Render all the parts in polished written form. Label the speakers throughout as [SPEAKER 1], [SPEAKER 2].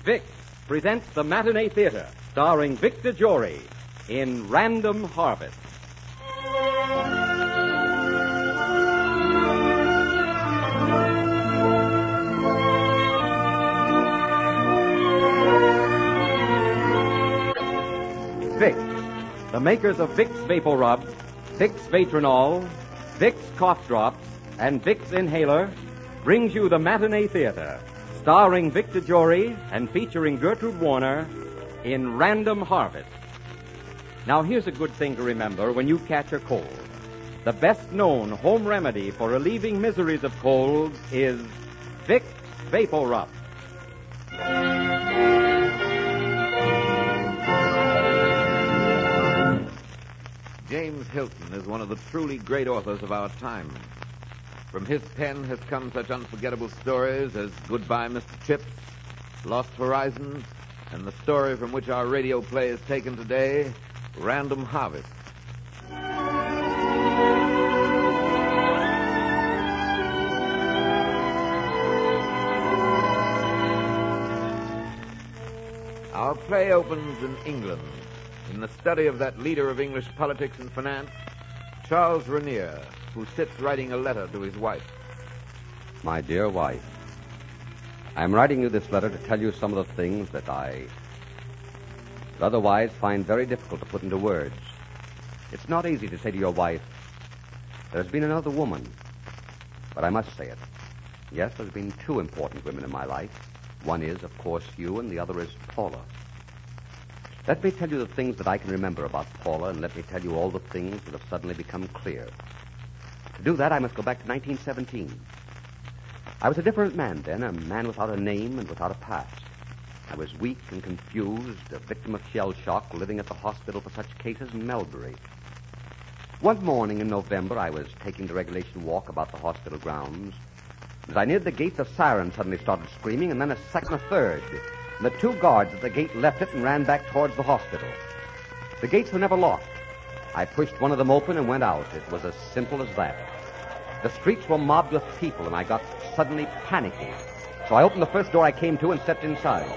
[SPEAKER 1] Vicks presents the Matinee Theater, starring Victor Jory in Random Harvest. Vicks, the makers of Vicks Vapor Rub, Vicks Vatronol, Vicks Cough Drops, and Vicks Inhaler, brings you the Matinee Theater, starring Victor Jory and featuring Gertrude Warner in Random Harvest. Now, here's a good thing to remember when you catch a cold. The best-known home remedy for relieving miseries of colds is Vicks Vapor Rub.
[SPEAKER 2] James Hilton is one of the truly great authors of our time. From his pen has come such unforgettable stories as Goodbye, Mr. Chips, Lost Horizons, and the story from which our radio play is taken today, Random Harvest. Our play opens in England, in the study of that leader of English politics and finance, Charles Rainier, who sits writing a letter to his wife.
[SPEAKER 3] My dear wife, I am writing you this letter to tell you some of the things that I would otherwise find very difficult to put into words. It's not easy to say to your wife, there's been another woman, but I must say it. Yes, there's been two important women in my life. One is, of course, you, and the other is Paula. Let me tell you the things that I can remember about Paula, and let me tell you all the things that have suddenly become clear. To do that, I must go back to 1917. I was a different man then, a man without a name and without a past. I was weak and confused, a victim of shell shock, living at the hospital for such cases in Melbury. One morning in November, I was taking the regulation walk about the hospital grounds. As I neared the gate, the siren suddenly started screaming, and then a second, a third. And the two guards at the gate left it and ran back towards the hospital. The gates were never locked. I pushed one of them open and went out. It was as simple as that. The streets were mobbed with people, and I got suddenly panicky. So I opened the first door I came to and stepped inside.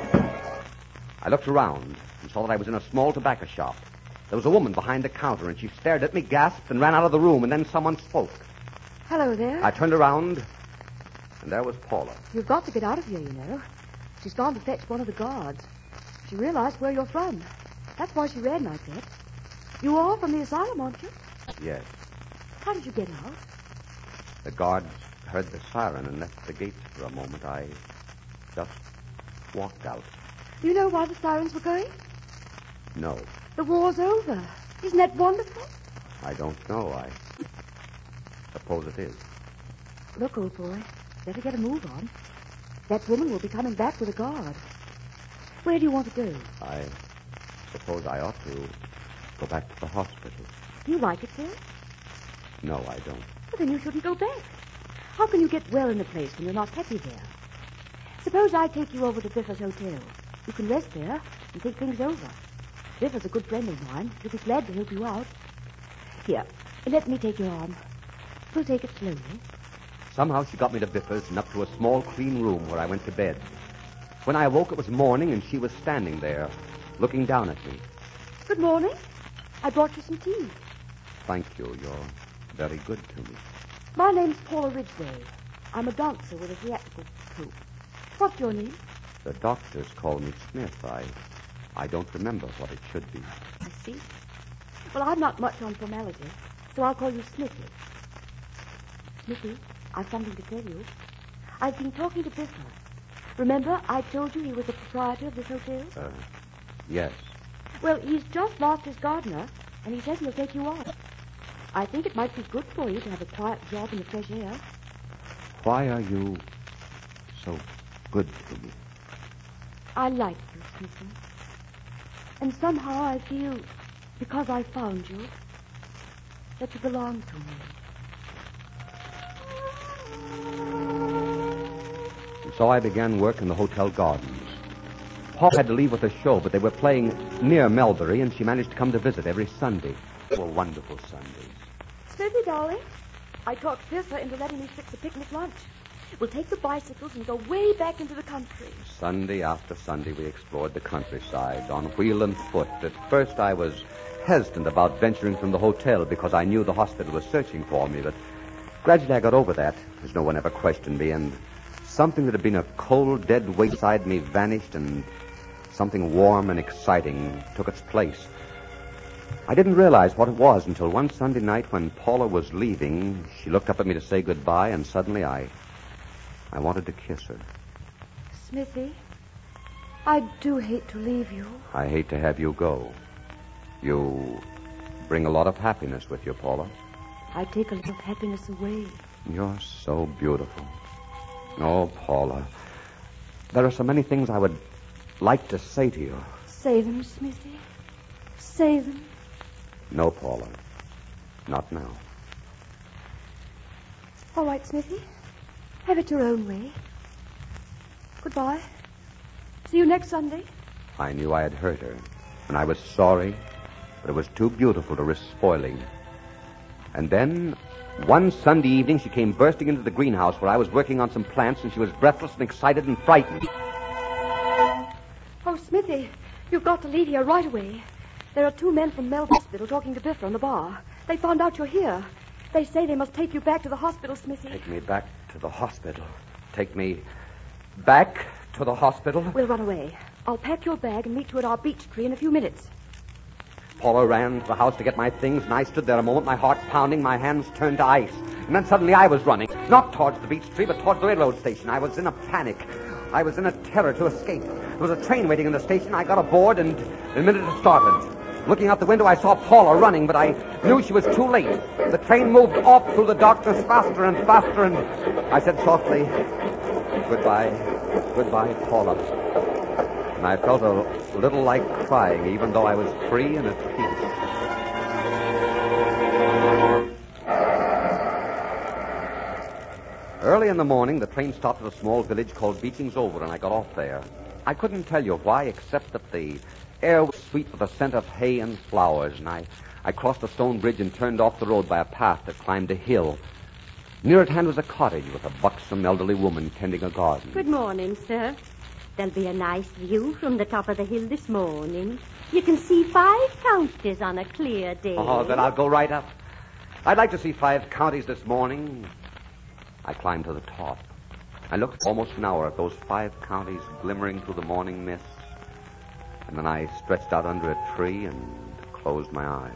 [SPEAKER 3] I looked around and saw that I was in a small tobacco shop. There was a woman behind the counter, and she stared at me, gasped, and ran out of the room, and then someone spoke.
[SPEAKER 4] Hello there.
[SPEAKER 3] I turned around, and there was Paula.
[SPEAKER 4] You've got to get out of here, you know. She's gone to fetch one of the guards. She realized where you're from. That's why she ran like that. You are from the asylum, aren't you?
[SPEAKER 3] Yes.
[SPEAKER 4] How did you get out?
[SPEAKER 3] The guards heard the siren and left the gates for a moment. I just walked out.
[SPEAKER 4] Do you know why the sirens were going?
[SPEAKER 3] No,
[SPEAKER 4] The war's over. Isn't that wonderful?
[SPEAKER 3] I don't know. I suppose it is.
[SPEAKER 4] Look, old boy, better get a move on. That woman will be coming back with a guard. Where do you want to go?
[SPEAKER 3] I suppose I ought to go back to the hospital.
[SPEAKER 4] Do you like it there?
[SPEAKER 3] No, I don't.
[SPEAKER 4] Well, then you shouldn't go back. How can you get well in the place when you're not happy there? Suppose I take you over to Biffa's Hotel. You can rest there and think things over. Biffa's a good friend of mine. He'll be glad to help you out. Here, let me take your arm. We'll take it slowly.
[SPEAKER 3] Somehow she got me to Biffa's and up to a small, clean room where I went to bed. When I awoke, it was morning, and she was standing there, looking down at me.
[SPEAKER 4] Good morning. I brought you some tea.
[SPEAKER 3] Thank you. You're very good to me.
[SPEAKER 4] My name's Paula Ridgway. I'm a dancer with a theatrical troupe. What's your name?
[SPEAKER 3] The doctors call me Smith. I don't remember what it should be.
[SPEAKER 4] I see. Well, I'm not much on formality, so I'll call you Smithy. Smithy, I've something to tell you. I've been talking to Biffa. Remember, I told you he was the proprietor of this hotel?
[SPEAKER 3] Yes.
[SPEAKER 4] Well, he's just lost his gardener, and he says he'll take you on. I think it might be good for you to have a quiet job in the fresh air.
[SPEAKER 3] Why are you so good to me?
[SPEAKER 4] I like you, Smithy. And somehow I feel, because I found you, that you belong to me.
[SPEAKER 3] And so I began work in the hotel gardens. Paul had to leave with a show, but they were playing near Melbury, and she managed to come to visit every Sunday. They were wonderful Sundays.
[SPEAKER 4] Smithy, darling, I talked Biffa into letting me fix a picnic lunch. We'll take the bicycles and go way back into the country.
[SPEAKER 3] Sunday after Sunday, we explored the countryside on wheel and foot. At first, I was hesitant about venturing from the hotel because I knew the hospital was searching for me, but gradually I got over that, as no one ever questioned me, and something that had been a cold, dead weight inside me vanished, and something warm and exciting took its place. I didn't realize what it was until one Sunday night when Paula was leaving. She looked up at me to say goodbye, and suddenly I wanted to kiss her.
[SPEAKER 4] Smithy, I do hate to leave you.
[SPEAKER 3] I hate to have you go. You bring a lot of happiness with you, Paula.
[SPEAKER 4] I take a little happiness away.
[SPEAKER 3] You're so beautiful. Oh, Paula, there are so many things I would like to say to you.
[SPEAKER 4] Say them, Smithy. Say them.
[SPEAKER 3] No, Paula. Not now.
[SPEAKER 4] All right, Smithy. Have it your own way. Goodbye. See you next Sunday.
[SPEAKER 3] I knew I had hurt her, and I was sorry, but it was too beautiful to risk spoiling. And then, one Sunday evening, she came bursting into the greenhouse where I was working on some plants, and she was breathless and excited and frightened.
[SPEAKER 4] Oh, Smithy, you've got to leave here right away. There are 2 men from Mel's Hospital talking to Biffer in the bar. They found out you're here. They say they must take you back to the hospital, Smithy.
[SPEAKER 3] Take me back to the hospital. Take me back to the hospital?
[SPEAKER 4] We'll run away. I'll pack your bag and meet you at our beech tree in a few minutes.
[SPEAKER 3] Paula ran to the house to get my things, and I stood there a moment, my heart pounding, my hands turned to ice. And then suddenly I was running, not towards the beech tree, but towards the railroad station. I was in a panic. I was in a terror to escape. There was a train waiting in the station. I got aboard, and the minute it started, looking out the window, I saw Paula running, but I knew she was too late. The train moved off through the darkness faster and faster, and I said softly, "Goodbye, goodbye, Paula." And I felt a little like crying, even though I was free and at peace. Early in the morning, the train stopped at a small village called Beechings Over, and I got off there. I couldn't tell you why, except that the air was sweet with the scent of hay and flowers, and I crossed a stone bridge and turned off the road by a path that climbed a hill. Near at hand was a cottage with a buxom elderly woman tending a garden.
[SPEAKER 5] Good morning, sir. There'll be a nice view from the top of the hill this morning. You can see 5 counties on a clear day.
[SPEAKER 3] Oh, then I'll go right up. I'd like to see 5 counties this morning. I climbed to the top. I looked for almost an hour at those 5 counties glimmering through the morning mist. And then I stretched out under a tree and closed my eyes.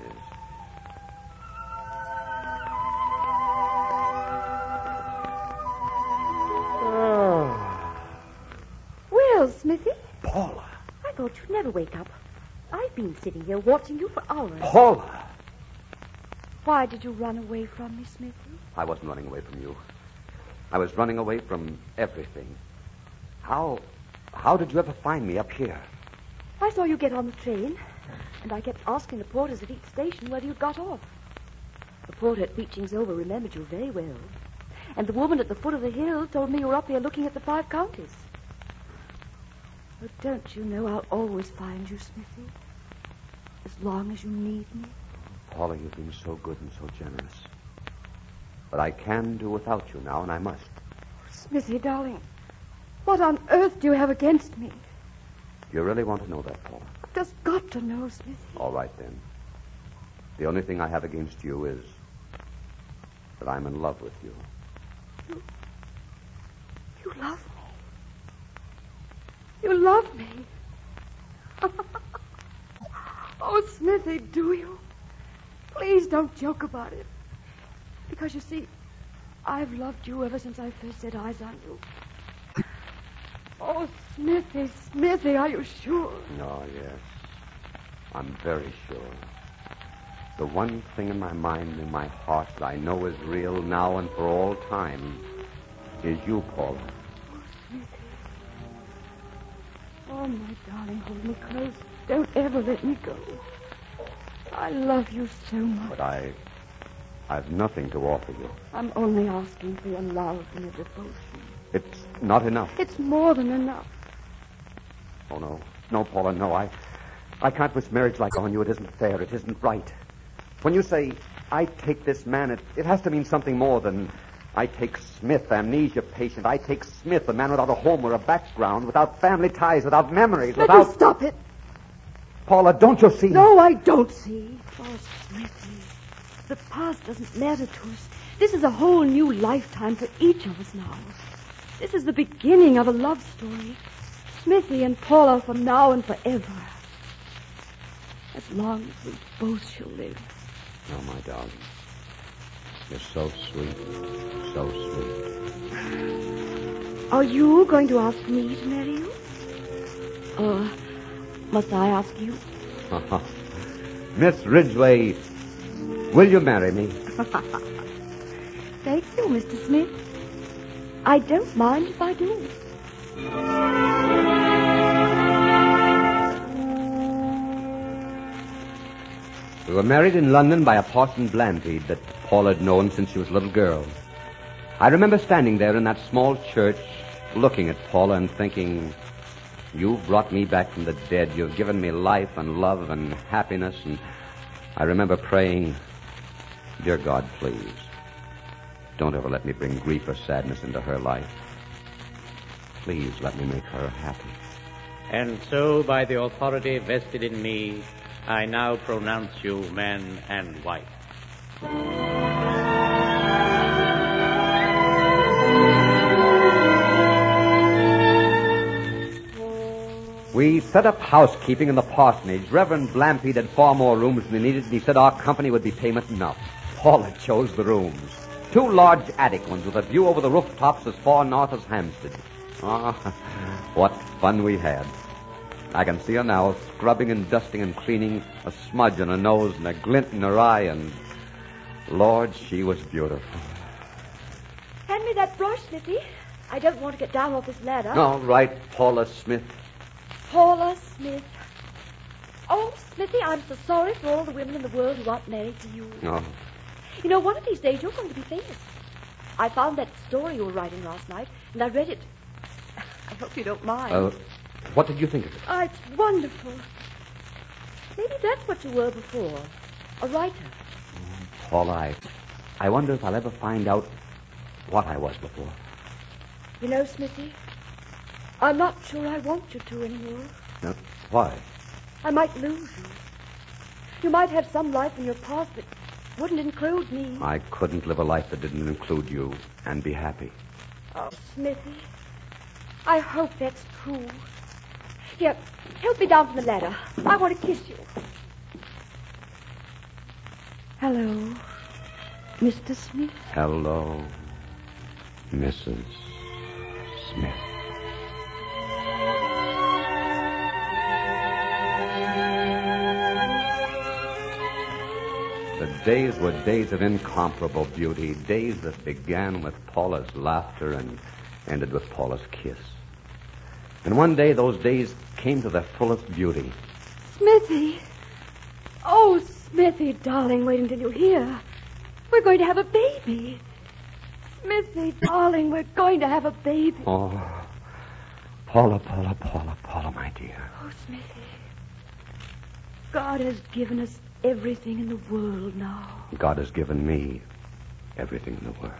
[SPEAKER 4] Well, Smithy,
[SPEAKER 3] Paula.
[SPEAKER 4] I thought you'd never wake up. I've been sitting here watching you for hours.
[SPEAKER 3] Paula!
[SPEAKER 4] Why did you run away from me, Smithy?
[SPEAKER 3] I wasn't running away from you. I was running away from everything. How did you ever find me up here?
[SPEAKER 4] I saw you get on the train, and I kept asking the porters at each station whether you'd got off. The porter at Beechings Over remembered you very well. And the woman at the foot of the hill told me you were up here looking at the 5 counties. But don't you know I'll always find you, Smithy? As long as you need me.
[SPEAKER 3] Paula, you've been so good and so generous. But I can do without you now, and I must.
[SPEAKER 4] Smithy, darling, what on earth do you have against me?
[SPEAKER 3] You really want to know that, Paula?
[SPEAKER 4] I've just got to know, Smithy.
[SPEAKER 3] All right, then. The only thing I have against you is that I'm in love with you.
[SPEAKER 4] You love me? You love me? Oh, Smithy, do you? Please don't joke about it. Because, you see, I've loved you ever since I first set eyes on you. Oh, Smithy, Smithy, are you sure?
[SPEAKER 3] Oh, yes. I'm very sure. The one thing in my mind and in my heart that I know is real now and for all time is you, Paula.
[SPEAKER 4] Oh, Smithy. Oh, my darling, hold me close. Don't ever let me go. I love you so much.
[SPEAKER 3] But I've nothing to offer you.
[SPEAKER 4] I'm only asking for your love and your devotion.
[SPEAKER 3] It's not enough.
[SPEAKER 4] It's more than enough.
[SPEAKER 3] Oh, no. No, Paula, no. I can't wish marriage like on you. It isn't fair. It isn't right. When you say, I take this man, it has to mean something more than I take Smith, amnesia patient. I take Smith, a man without a home or a background, without family ties, without memories,
[SPEAKER 4] Let
[SPEAKER 3] without...
[SPEAKER 4] me stop it.
[SPEAKER 3] Paula, don't you see?
[SPEAKER 4] No, I don't see. Oh, Smithy, the past doesn't matter to us. This is a whole new lifetime for each of us now. This is the beginning of a love story. Smithy and Paula for now and forever. As long as we both shall live.
[SPEAKER 3] Oh, my darling. You're so sweet. So sweet.
[SPEAKER 4] Are you going to ask me to marry you? Or must I ask you?
[SPEAKER 3] Miss Ridgway, will you marry me?
[SPEAKER 4] Thank you, Mr. Smith. I don't mind if I do.
[SPEAKER 3] We were married in London by a Parson Blantyde that Paula had known since she was a little girl. I remember standing there in that small church, looking at Paula and thinking, you've brought me back from the dead. You've given me life and love and happiness. And I remember praying, dear God, please, don't ever let me bring grief or sadness into her life. Please let me make her happy.
[SPEAKER 6] And so, by the authority vested in me, I now pronounce you man and wife.
[SPEAKER 3] We set up housekeeping in the parsonage. Reverend Blantyde had far more rooms than we needed, and he said our company would be payment enough. Paula chose the rooms. 2 large attic ones with a view over the rooftops as far north as Hampstead. Ah, what fun we had. I can see her now, scrubbing and dusting and cleaning, a smudge on her nose and a glint in her eye, and Lord, she was beautiful.
[SPEAKER 4] Hand me that brush, Smithy. I don't want to get down off this ladder.
[SPEAKER 3] All right, Paula Smith.
[SPEAKER 4] Paula Smith. Oh, Smithy, I'm so sorry for all the women in the world who aren't married to you.
[SPEAKER 3] No.
[SPEAKER 4] You know, one of these days you're going to be famous. I found that story you were writing last night, and I read it. I hope you don't mind.
[SPEAKER 3] What did you think of it?
[SPEAKER 4] Oh, it's wonderful. Maybe that's what you were before. A writer.
[SPEAKER 3] Paula, I wonder if I'll ever find out what I was before.
[SPEAKER 4] You know, Smithy, I'm not sure I want you to anymore.
[SPEAKER 3] No, why?
[SPEAKER 4] I might lose you. You might have some life in your past that wouldn't include me.
[SPEAKER 3] I couldn't live a life that didn't include you and be happy.
[SPEAKER 4] Oh, Smithy, I hope that's true. Here, help me down from the ladder. I want to kiss you. Hello, Mr. Smith.
[SPEAKER 3] Hello, Mrs. Smith. The days were days of incomparable beauty, days that began with Paula's laughter and ended with Paula's kiss. And one day those days came to their fullest beauty.
[SPEAKER 4] Smithy. Oh, Smithy, darling, wait until you hear. We're going to have a baby. Smithy, darling, we're going to have a baby.
[SPEAKER 3] Oh, Paula, my dear.
[SPEAKER 4] Oh, Smithy. God has given us everything in the world now.
[SPEAKER 3] God has given me everything in the world.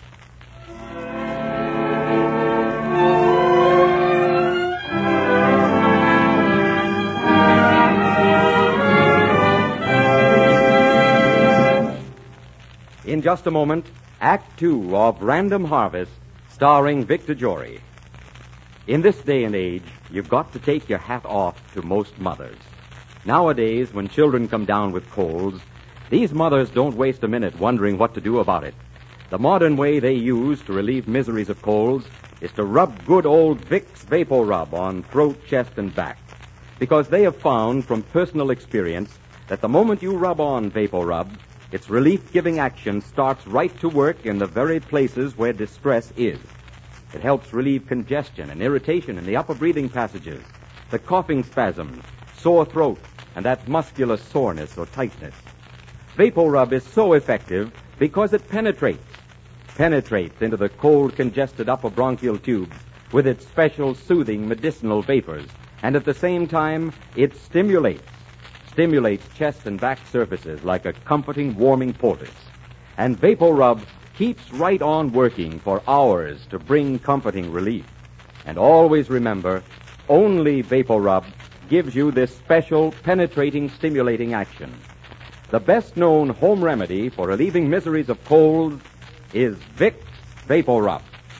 [SPEAKER 1] In just a moment, Act 2 of Random Harvest, starring Victor Jory. In this day and age, you've got to take your hat off to most mothers. Nowadays, when children come down with colds, these mothers don't waste a minute wondering what to do about it. The modern way they use to relieve miseries of colds is to rub good old Vicks Vapor Rub on throat, chest, and back. Because they have found from personal experience that the moment you rub on Vapor Rub, its relief-giving action starts right to work in the very places where distress is. It helps relieve congestion and irritation in the upper breathing passages, the coughing spasms, sore throat, and that muscular soreness or tightness. Vapor Rub is so effective because it penetrates into the cold, congested upper bronchial tubes with its special soothing medicinal vapors, and at the same time, it stimulates chest and back surfaces like a comforting, warming poultice. And Vapor Rub keeps right on working for hours to bring comforting relief. And always remember, only Vapor Rub gives you this special penetrating, stimulating action. The best-known home remedy for relieving miseries of colds is Vicks Vapor Rub.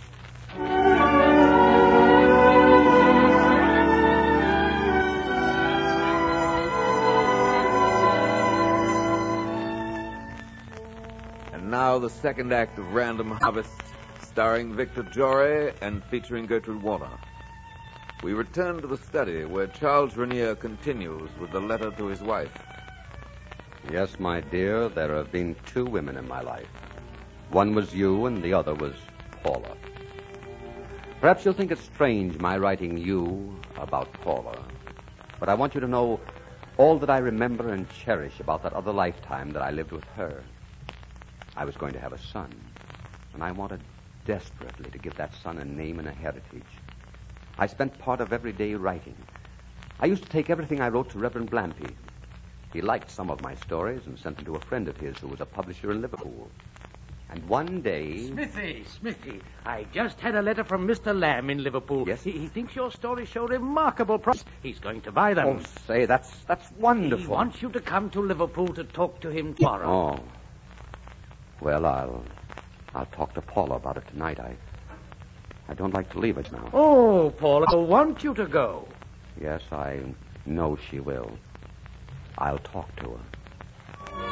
[SPEAKER 2] And now the second act of Random Harvest, starring Victor Jory and featuring Gertrude Warner. We return to the study where Charles Rainier continues with the letter to his wife.
[SPEAKER 3] Yes, my dear, there have been two women in my life. One was you, and the other was Paula. Perhaps you'll think it strange my writing you about Paula, but I want you to know all that I remember and cherish about that other lifetime that I lived with her. I was going to have a son, and I wanted desperately to give that son a name and a heritage. I spent part of every day writing. I used to take everything I wrote to Reverend Blampy. He liked some of my stories and sent them to a friend of his who was a publisher in Liverpool. And one day...
[SPEAKER 6] Smithy, I just had a letter from Mr. Lamb in Liverpool.
[SPEAKER 3] Yes?
[SPEAKER 6] He thinks your stories show remarkable promise. He's going to buy them.
[SPEAKER 3] Oh, say, that's wonderful.
[SPEAKER 6] He wants you to come to Liverpool to talk to him tomorrow.
[SPEAKER 3] Oh. Well, I'll talk to Paula about it tonight. I don't like to leave it now.
[SPEAKER 6] Oh, Paula will want you to go.
[SPEAKER 3] Yes, I know she will. I'll talk to her.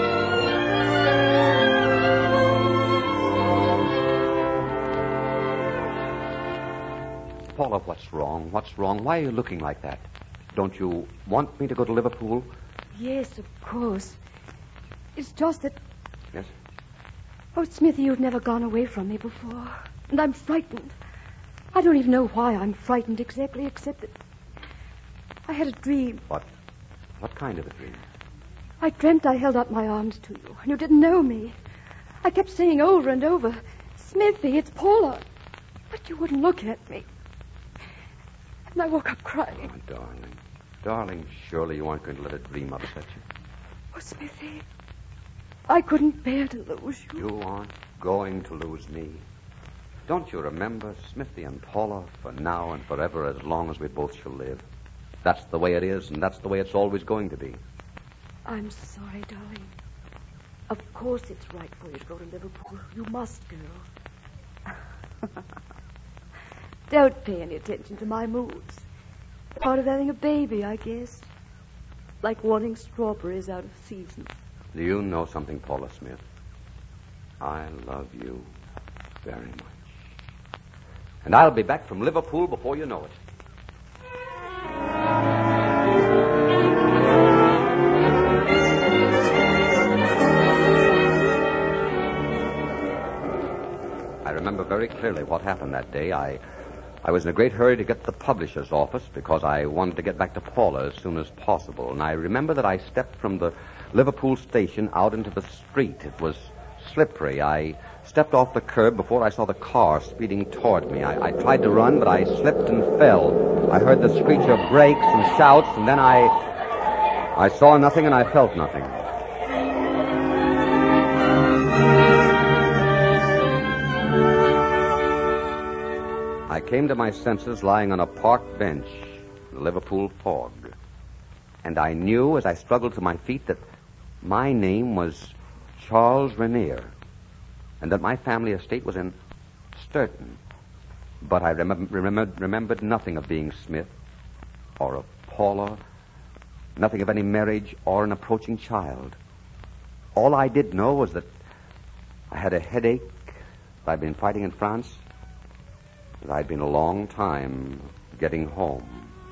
[SPEAKER 3] Paula, what's wrong? What's wrong? Why are you looking like that? Don't you want me to go to Liverpool?
[SPEAKER 4] Yes, of course. It's just that...
[SPEAKER 3] Yes?
[SPEAKER 4] Oh, Smithy, you've never gone away from me before. And I'm frightened. I don't even know why I'm frightened exactly, except that I had a dream.
[SPEAKER 3] What kind of a dream?
[SPEAKER 4] I dreamt I held out my arms to you, and you didn't know me. I kept saying over and over, Smithy, it's Paula. But you wouldn't look at me. And I woke up crying.
[SPEAKER 3] Oh, darling. Darling, surely you aren't going to let a dream upset you.
[SPEAKER 4] Oh, Smithy, I couldn't bear to lose you.
[SPEAKER 3] You aren't going to lose me. Don't you remember, Smithy and Paula, for now and forever, as long as we both shall live? That's the way it is, and that's the way it's always going to be.
[SPEAKER 4] I'm sorry, darling. Of course it's right for you to go to Liverpool. You must go. Don't pay any attention to my moods. Part of having a baby, I guess. Like wanting strawberries out of season.
[SPEAKER 3] Do you know something, Paula Smith? I love you very much. And I'll be back from Liverpool before you know it. I remember very clearly what happened that day. I was in a great hurry to get to the publisher's office because I wanted to get back to Paula as soon as possible. And I remember that I stepped from the Liverpool station out into the street. It was slippery. I stepped off the curb before I saw the car speeding toward me. I tried to run, but I slipped and fell. I heard the screech of brakes and shouts, and then I saw nothing and I felt nothing. I came to my senses lying on a park bench in the Liverpool fog. And I knew as I struggled to my feet that my name was Charles Rainier, and that my family estate was in Sturton. But I remembered nothing of being Smith or of Paula, nothing of any marriage or an approaching child. All I did know was that I had a headache, that I'd been fighting in France, that I'd been a long time getting home.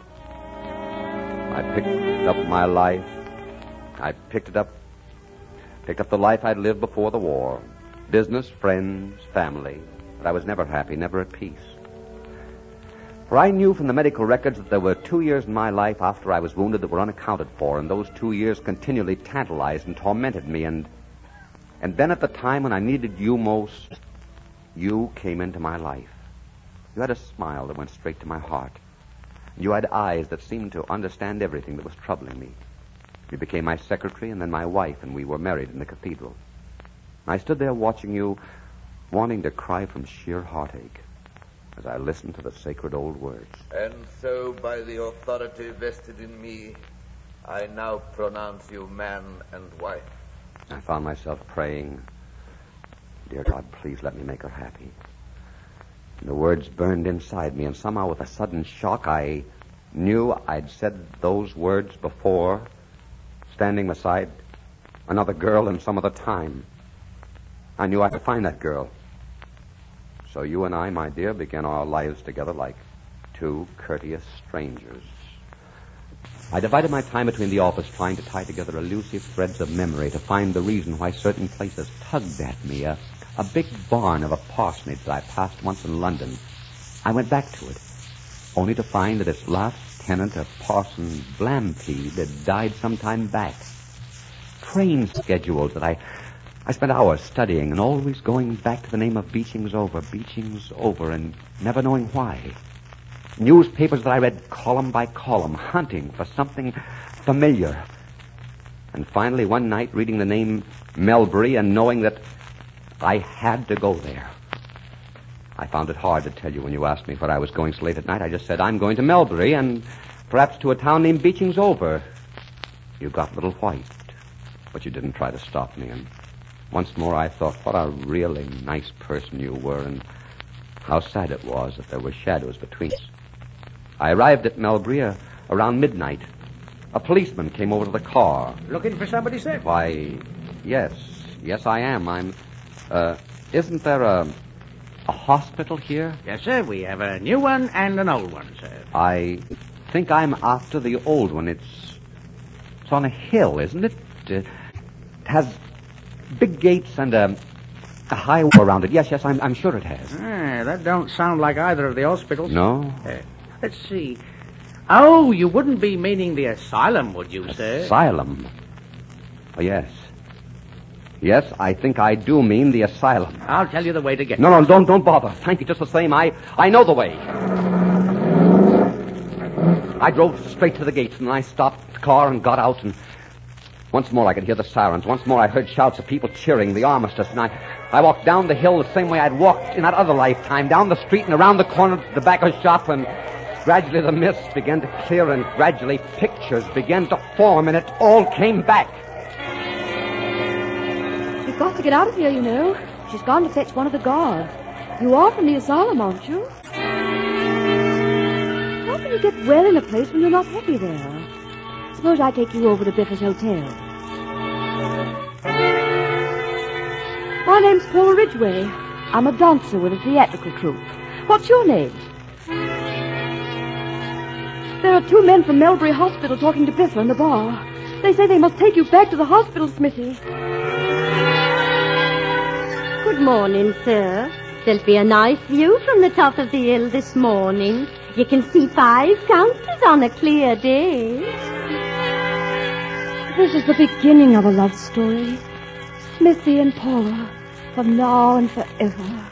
[SPEAKER 3] I picked up my life. I picked up the life I'd lived before the war. Business, friends, family. But I was never happy, never at peace. For I knew from the medical records that there were 2 years in my life after I was wounded that were unaccounted for, and those 2 years continually tantalized and tormented me. And then at the time when I needed you most, you came into my life. You had a smile that went straight to my heart. You had eyes that seemed to understand everything that was troubling me. You became my secretary and then my wife, and we were married in the cathedral. I stood there watching you wanting to cry from sheer heartache as I listened to the sacred old words.
[SPEAKER 2] And so, by the authority vested in me, I now pronounce you man and wife.
[SPEAKER 3] I found myself praying, "Dear God, please let me make her happy." And the words burned inside me, and somehow with a sudden shock, I knew I'd said those words before, standing beside another girl in some other time. I knew I could find that girl. So you and I, my dear, began our lives together like two courteous strangers. I divided my time between the office trying to tie together elusive threads of memory to find the reason why certain places tugged at me. A big barn of a parsonage that I passed once in London. I went back to it, only to find that its last tenant, a Parson Blampede, had died some time back. Train schedules that I spent hours studying and always going back to the name of Beeching's Over, and never knowing why. Newspapers that I read column by column, hunting for something familiar. And finally, one night, reading the name Melbury and knowing that I had to go there. I found it hard to tell you when you asked me where I was going so late at night. I just said, I'm going to Melbury and perhaps to a town named Beeching's Over. You got a little white, but you didn't try to stop me. And once more I thought what a really nice person you were and how sad it was that there were shadows between us. I arrived at Melbury around midnight. A policeman came over to the car.
[SPEAKER 7] Looking for somebody, sir?
[SPEAKER 3] Why, yes. Yes, I am. Isn't there a hospital here?
[SPEAKER 7] Yes, sir. We have a new one and an old one, sir.
[SPEAKER 3] I think I'm after the old one. It's on a hill, isn't it? It has big gates and a high wall around it. Yes, I'm sure it has.
[SPEAKER 7] That don't sound like either of the hospitals.
[SPEAKER 3] No?
[SPEAKER 7] Let's see. Oh, you wouldn't be meaning the asylum, would you, sir?
[SPEAKER 3] Asylum? Oh, yes. Yes, I think I do mean the asylum.
[SPEAKER 7] I'll tell you the way to get
[SPEAKER 3] No, don't bother. Thank you just the same. I know the way. I drove straight to the gates, and I stopped the car and got out, and once more I could hear the sirens. Once more I heard shouts of people cheering the armistice, and I walked down the hill the same way I'd walked in that other lifetime, down the street and around the corner to the tobacco shop, and gradually the mist began to clear, and gradually pictures began to form, and it all came back.
[SPEAKER 4] You've got to get out of here, you know. She's gone to fetch one of the guards. You are from the asylum, aren't you? How can you get well in a place when you're not happy there? Suppose I take you over to Biff's Hotel. My name's Paula Ridgway. I'm a dancer with a theatrical troupe. What's your name? There are two men from Melbury Hospital talking to Biffa in the bar. They say they must take you back to the hospital, Smithy.
[SPEAKER 5] Good morning, sir. There'll be a nice view from the top of the hill this morning. You can see 5 counties on a clear day.
[SPEAKER 4] This is the beginning of a love story. Smithy and Paula, from now and forever.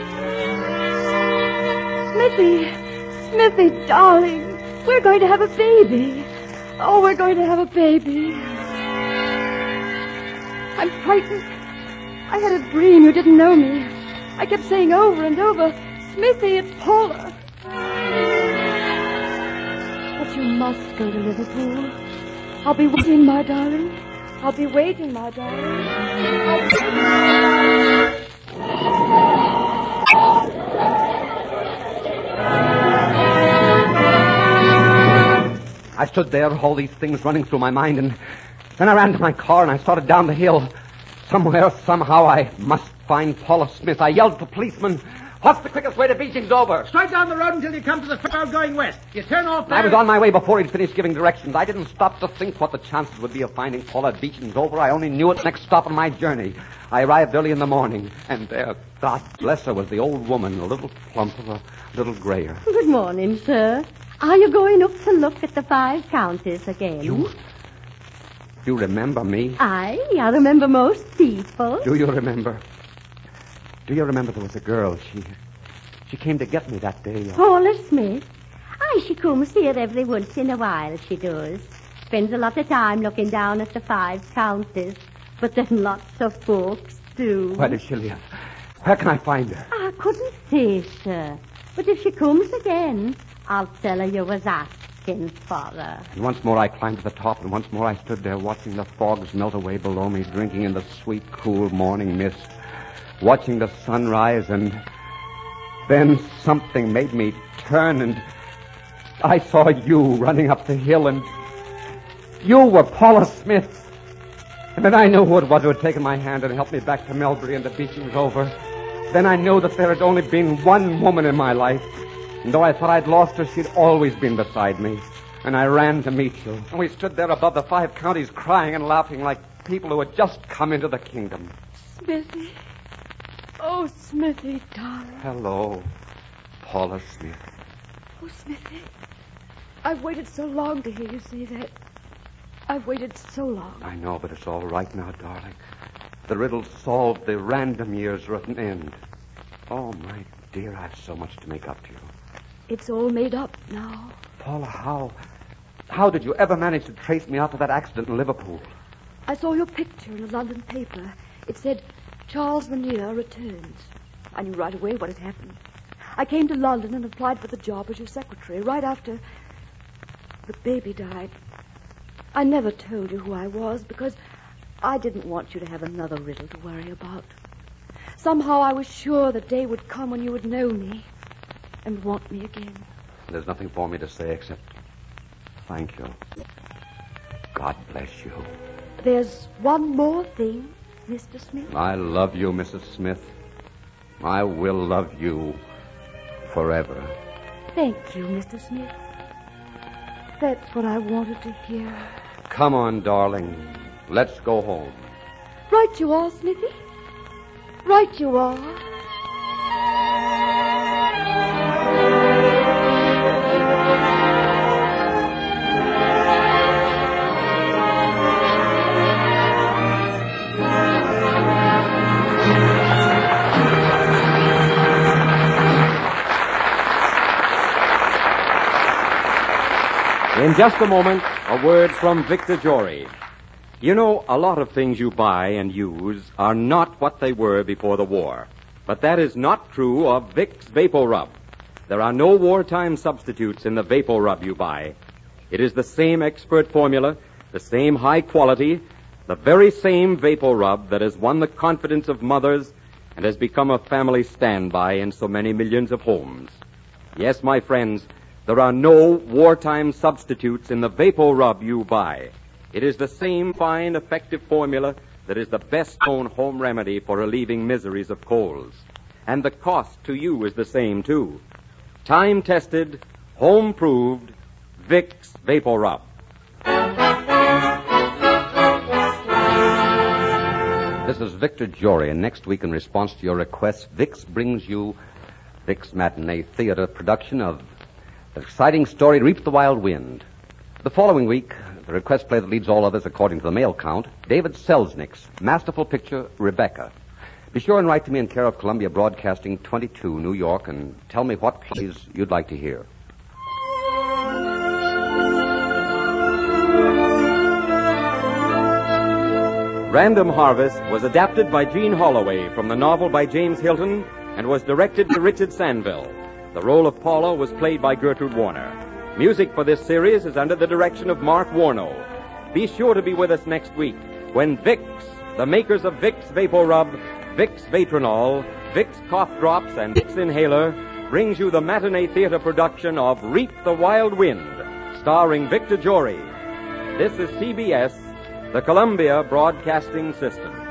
[SPEAKER 4] Smithy, darling, we're going to have a baby. Oh, we're going to have a baby. I'm frightened. I had a dream you didn't know me. I kept saying over and over, Smithy, it's Paula. But you must go to Liverpool. I'll be waiting, my darling. I'll be waiting, my darling.
[SPEAKER 3] I stood there, all these things running through my mind, and then I ran to my car and I started down the hill. Somewhere, somehow, I must find Paula Smith. I yelled at the policeman, "What's the quickest way to Beeching's Over?"
[SPEAKER 7] Straight down the road until you come to the road going west. You turn off there.
[SPEAKER 3] I was on my way before he'd finished giving directions. I didn't stop to think what the chances would be of finding Paula at Beeching's Over. I only knew it next stop on my journey. I arrived early in the morning, and there, God bless her, was the old woman, a little plumper, a little grayer.
[SPEAKER 5] Good morning, sir. Are you going up to look at the 5 counties again?
[SPEAKER 3] You remember me?
[SPEAKER 5] I remember most people.
[SPEAKER 3] Do you remember there was a girl? She came to get me that day.
[SPEAKER 5] Paula Smith? Aye, she comes here every once in a while, she does. Spends a lot of time looking down at the 5 counties. But then lots of folks do.
[SPEAKER 3] Where does she live? Where can I find her?
[SPEAKER 5] I couldn't say, sir. But if she comes again, I'll tell her you was asking for her.
[SPEAKER 3] And once more I climbed to the top, and once more I stood there watching the fogs melt away below me, drinking in the sweet, cool morning mist, watching the sunrise, and then something made me turn, and I saw you running up the hill, and you were Paula Smith. And then I knew who it was who had taken my hand and helped me back to Melbury, and the beaching was over. Then I knew that there had only been one woman in my life. And though I thought I'd lost her, she'd always been beside me. And I ran to meet you. And we stood there above the 5 counties crying and laughing like people who had just come into the kingdom.
[SPEAKER 4] Smithy. Oh, Smithy, darling.
[SPEAKER 3] Hello, Paula Smith.
[SPEAKER 4] Oh, Smithy. I've waited so long to hear you say that. I've waited so long.
[SPEAKER 3] I know, but it's all right now, darling. The riddle's solved. The random years are at an end. Oh, my dear, I've so much to make up to you.
[SPEAKER 4] It's all made up now.
[SPEAKER 3] Paula, how did you ever manage to trace me after that accident in Liverpool?
[SPEAKER 4] I saw your picture in a London paper. It said, Charles Manier returns. I knew right away what had happened. I came to London and applied for the job as your secretary right after the baby died. I never told you who I was because I didn't want you to have another riddle to worry about. Somehow I was sure the day would come when you would know me and want me again.
[SPEAKER 3] There's nothing for me to say except thank you. God bless you.
[SPEAKER 4] There's one more thing, Mr. Smith.
[SPEAKER 3] I love you, Mrs. Smith. I will love you forever.
[SPEAKER 4] Thank you, Mr. Smith. That's what I wanted to hear.
[SPEAKER 3] Come on, darling. Let's go home.
[SPEAKER 4] Right you are, Smithy. Right you are.
[SPEAKER 1] In just a moment, a word from Victor Jory. You know, a lot of things you buy and use are not what they were before the war. But that is not true of Vicks VapoRub. There are no wartime substitutes in the VapoRub you buy. It is the same expert formula, the same high quality, the very same VapoRub that has won the confidence of mothers and has become a family standby in so many millions of homes. Yes, my friends, there are no wartime substitutes in the VapoRub you buy. It is the same fine, effective formula that is the best-known home remedy for relieving miseries of colds. And the cost to you is the same, too. Time-tested, home-proved, Vicks VapoRub.
[SPEAKER 3] This is Victor Jory, and next week, in response to your request, Vicks brings you Vicks Matinee Theater production of the exciting story, Reap the Wild Wind. The following week, the request play that leads all others according to the mail count, David Selznick's masterful picture, Rebecca. Be sure and write to me in care of Columbia Broadcasting, 22, New York, and tell me what plays you'd like to hear.
[SPEAKER 1] Random Harvest was adapted by Gene Holloway from the novel by James Hilton and was directed by Richard Sanville. The role of Paula was played by Gertrude Warner. Music for this series is under the direction of Mark Warno. Be sure to be with us next week when Vicks, the makers of Vicks VapoRub, Vicks Vatronol, Vicks Cough Drops, and Vicks Inhaler, brings you the matinee theater production of Reap the Wild Wind, starring Victor Jory. This is CBS, the Columbia Broadcasting System.